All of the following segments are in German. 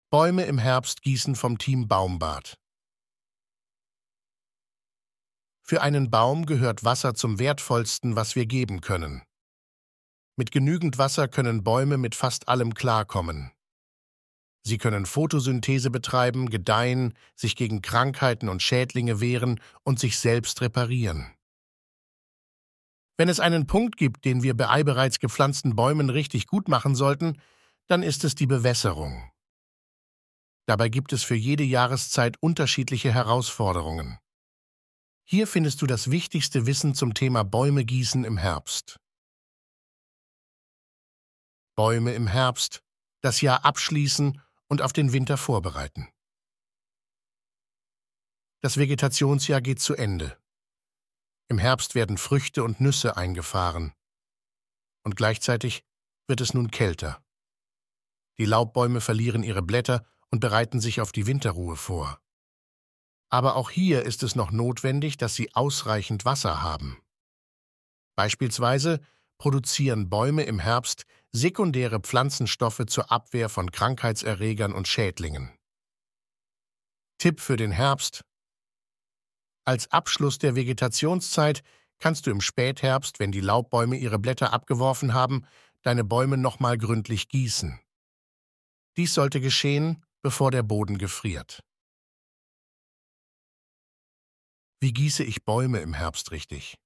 Bäume im Herbst gießen vom Team Baumbad. Für einen Baum gehört Wasser zum Wertvollsten, was wir geben können. Mit genügend Wasser können Bäume mit fast allem klarkommen. Sie können Photosynthese betreiben, gedeihen, sich gegen Krankheiten und Schädlinge wehren und sich selbst reparieren. Wenn es einen Punkt gibt, den wir bei bereits gepflanzten Bäumen richtig gut machen sollten, dann ist es die Bewässerung. Dabei gibt es für jede Jahreszeit unterschiedliche Herausforderungen. Hier findest du das wichtigste Wissen zum Thema Bäume gießen im Herbst. Bäume im Herbst, das Jahr abschließen und auf den Winter vorbereiten. Das Vegetationsjahr geht zu Ende. Im Herbst werden Früchte und Nüsse eingefahren. Und gleichzeitig wird es nun kälter. Die Laubbäume verlieren ihre Blätter und bereiten sich auf die Winterruhe vor. Aber auch hier ist es noch notwendig, dass sie ausreichend Wasser haben. Beispielsweise produzieren Bäume im Herbst sekundäre Pflanzenstoffe zur Abwehr von Krankheitserregern und Schädlingen. Tipp für den Herbst: Als Abschluss der Vegetationszeit kannst du im Spätherbst, wenn die Laubbäume ihre Blätter abgeworfen haben, deine Bäume nochmal gründlich gießen. Dies sollte geschehen, bevor der Boden gefriert. Wie gieße ich Bäume im Herbst richtig?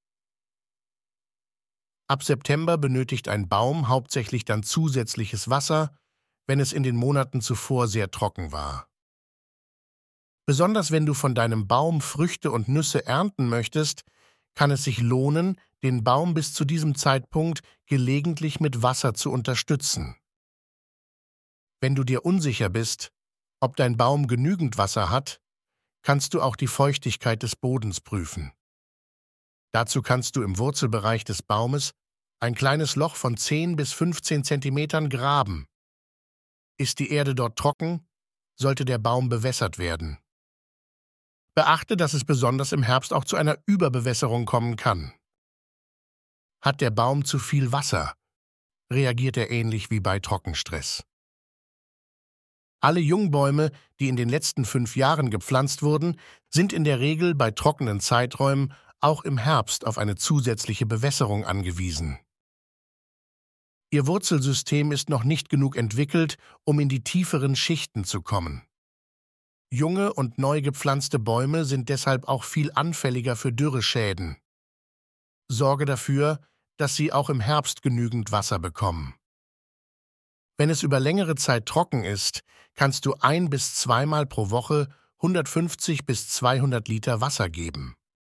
Ab September benötigt ein Baum hauptsächlich dann zusätzliches Wasser, wenn es in den Monaten zuvor sehr trocken war. Besonders wenn du von deinem Baum Früchte und Nüsse ernten möchtest, kann es sich lohnen, den Baum bis zu diesem Zeitpunkt gelegentlich mit Wasser zu unterstützen. Wenn du dir unsicher bist, ob dein Baum genügend Wasser hat, kannst du auch die Feuchtigkeit des Bodens prüfen. Dazu kannst du im Wurzelbereich des Baumes ein kleines Loch von 10 bis 15 Zentimetern graben. Ist die Erde dort trocken, sollte der Baum bewässert werden. Beachte, dass es besonders im Herbst auch zu einer Überbewässerung kommen kann. Hat der Baum zu viel Wasser, reagiert er ähnlich wie bei Trockenstress. Alle Jungbäume, die in den letzten 5 Jahren gepflanzt wurden, sind in der Regel bei trockenen Zeiträumen auch im Herbst auf eine zusätzliche Bewässerung angewiesen. Ihr Wurzelsystem ist noch nicht genug entwickelt, um in die tieferen Schichten zu kommen. Junge und neu gepflanzte Bäume sind deshalb auch viel anfälliger für Dürreschäden. Sorge dafür, dass sie auch im Herbst genügend Wasser bekommen. Wenn es über längere Zeit trocken ist, kannst du 1- bis 2-mal pro Woche 150 bis 200 Liter Wasser geben.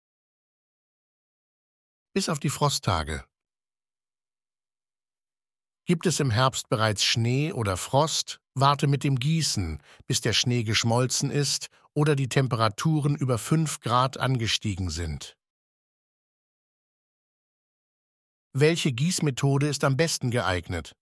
Bis auf die Frosttage. Gibt es im Herbst bereits Schnee oder Frost, warte mit dem Gießen, bis der Schnee geschmolzen ist oder die Temperaturen über 5 Grad angestiegen sind. Welche Gießmethode ist am besten geeignet?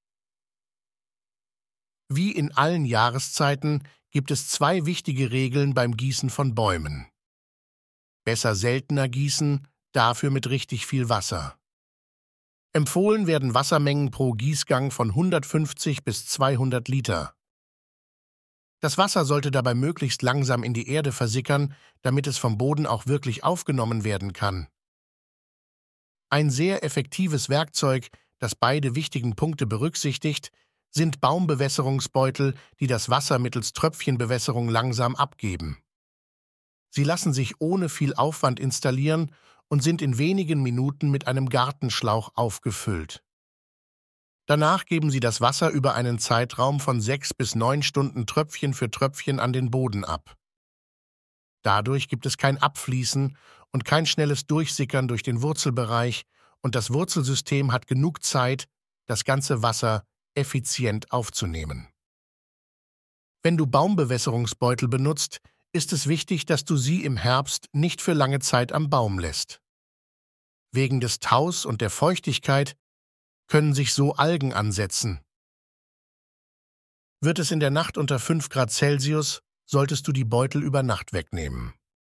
Wie in allen Jahreszeiten gibt es 2 wichtige Regeln beim Gießen von Bäumen. Besser seltener gießen, dafür mit richtig viel Wasser. Empfohlen werden Wassermengen pro Gießgang von 150 bis 200 Liter. Das Wasser sollte dabei möglichst langsam in die Erde versickern, damit es vom Boden auch wirklich aufgenommen werden kann. Ein sehr effektives Werkzeug, das beide wichtigen Punkte berücksichtigt, sind Baumbewässerungsbeutel, die das Wasser mittels Tröpfchenbewässerung langsam abgeben. Sie lassen sich ohne viel Aufwand installieren und sind in wenigen Minuten mit einem Gartenschlauch aufgefüllt. Danach geben Sie das Wasser über einen Zeitraum von 6 bis 9 Stunden Tröpfchen für Tröpfchen an den Boden ab. Dadurch gibt es kein Abfließen und kein schnelles Durchsickern durch den Wurzelbereich und das Wurzelsystem hat genug Zeit, das ganze Wasser effizient aufzunehmen. Wenn du Baumbewässerungsbeutel benutzt, ist es wichtig, dass du sie im Herbst nicht für lange Zeit am Baum lässt. Wegen des Taus und der Feuchtigkeit können sich so Algen ansetzen. Wird es in der Nacht unter 5 Grad Celsius, solltest du die Beutel über Nacht wegnehmen.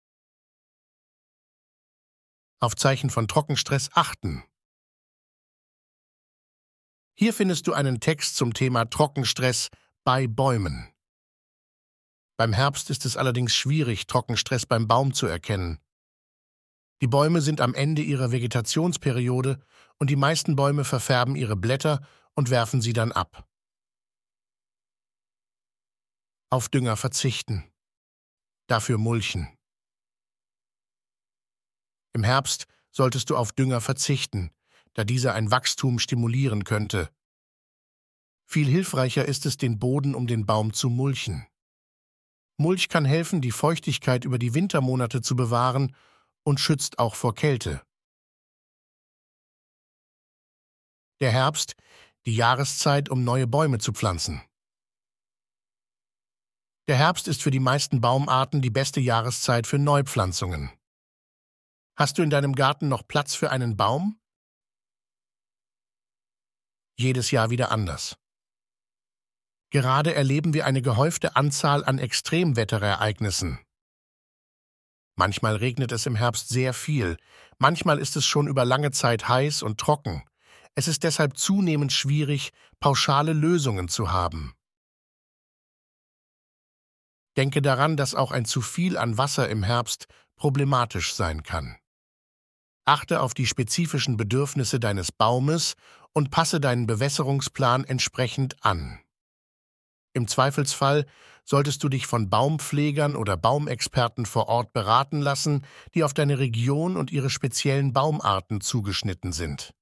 Auf Zeichen von Trockenstress achten. Hier findest du einen Text zum Thema Trockenstress bei Bäumen. Beim Herbst ist es allerdings schwierig, Trockenstress beim Baum zu erkennen. Die Bäume sind am Ende ihrer Vegetationsperiode und die meisten Bäume verfärben ihre Blätter und werfen sie dann ab. Auf Dünger verzichten. Dafür mulchen. Im Herbst solltest du auf Dünger verzichten, da dieser ein Wachstum stimulieren könnte. Viel hilfreicher ist es, den Boden um den Baum zu mulchen. Mulch kann helfen, die Feuchtigkeit über die Wintermonate zu bewahren und schützt auch vor Kälte. Der Herbst, die Jahreszeit, um neue Bäume zu pflanzen. Der Herbst ist für die meisten Baumarten die beste Jahreszeit für Neupflanzungen. Hast du in deinem Garten noch Platz für einen Baum? Jedes Jahr wieder anders. Gerade erleben wir eine gehäufte Anzahl an Extremwetterereignissen. Manchmal regnet es im Herbst sehr viel, manchmal ist es schon über lange Zeit heiß und trocken. Es ist deshalb zunehmend schwierig, pauschale Lösungen zu haben. Denke daran, dass auch ein zu viel an Wasser im Herbst problematisch sein kann. Achte auf die spezifischen Bedürfnisse deines Baumes und passe deinen Bewässerungsplan entsprechend an. Im Zweifelsfall solltest du dich von Baumpflegern oder Baumexperten vor Ort beraten lassen, die auf deine Region und ihre speziellen Baumarten zugeschnitten sind.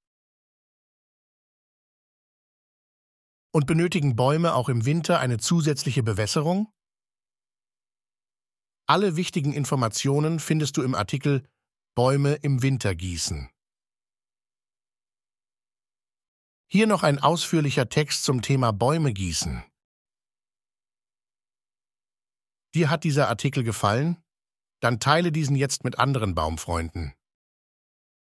Und benötigen Bäume auch im Winter eine zusätzliche Bewässerung? Alle wichtigen Informationen findest du im Artikel Bäume im Winter gießen. Hier noch ein ausführlicher Text zum Thema Bäume gießen. Dir hat dieser Artikel gefallen? Dann teile diesen jetzt mit anderen Baumfreunden.